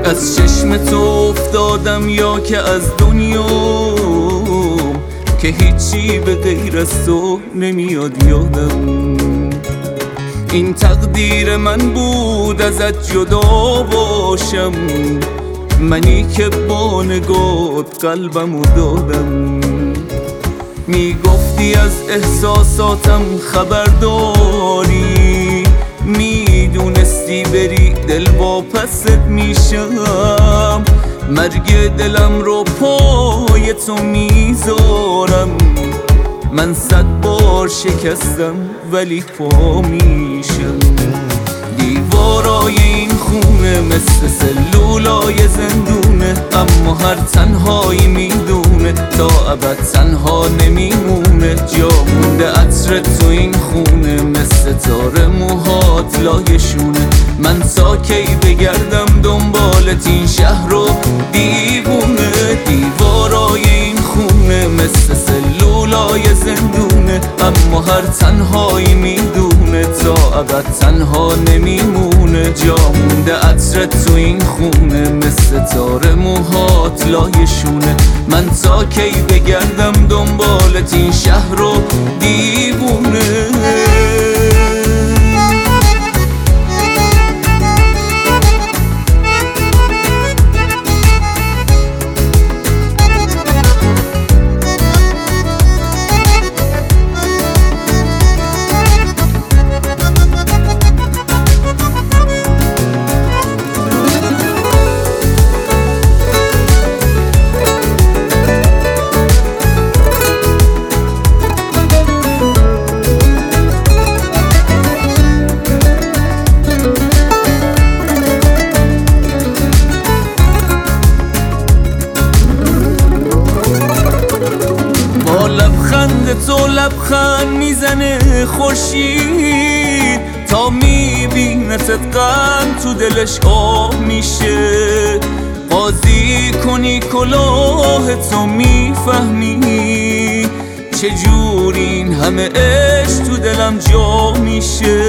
از چشم تو افتادم یا که از دنیا، که هیچی به غیر از تو نمیاد یادم. این تقدیر من بود ازت جدا باشم، منی که با نگات قلبمو دادم. میگفتی از احساساتم خبر داری، میدونستی بری دل واپست میشم. مرگ دلم رو پای تو میذارم، من 100 بار شکستم ولی پا میشم. دیوارای این خونه مثل سلولای زندونه، اما هر تنهایی میدونه تا ابد تنها نمیمونه. جا مونده عطر تو این خونه مثل تار موهات لایشونه. من تا کی بگردم دنبالت این شهر رو دیوونه. دیوارای این خونه مثل سلولای زندونه، اما هر تنهایی میدونه تا ابد تنها نمیمونه. جا مونده عطر تو این خونه مثل تار موهات لایشونه. من تا کی بگردم دنبالت این شهر رو دیوونه. لبخند تو لبخند میزنه خورشید، تا میبینتت غم تو دلش آب میشه. قاضی کنی کلاه تو میفهمی، چجور این همه عشق تو دلم جا میشه.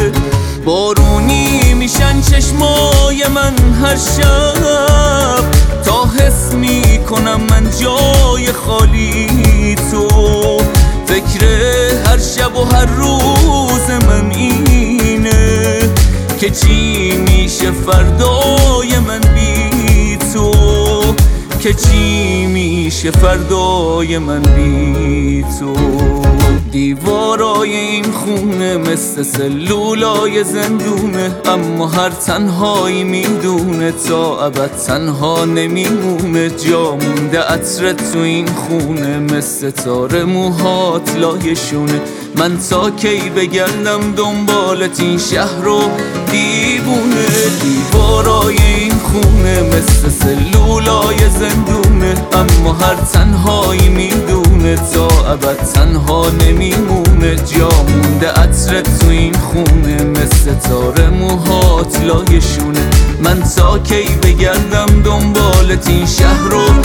بارونی میشن چشمای من هر شب، تا حس میکنم من جای خالی تو. فکر هر شب و هر روز من اینه که چی میشه فردای من بی تو، که چی میشه فردای من بی تو. دیوارای این خونه مثل سلولای زندونه، اما هر تنهایی میدونه تا ابد تنها نمیمونه. جا مونده عطر تو این خونه مثل تار موهات لایشونه. من تا کی بگردم دنبالت این شهر رو دیوونه. دیوارای این خونه مثل سلولای زندونه، اما هر تنهایی میدونه تا ابد تنها نمیمونه. جا مونده عطر تو این خونه مثل تار موهات لایشونه. من تا کی بگردم دنبالت این شهر رو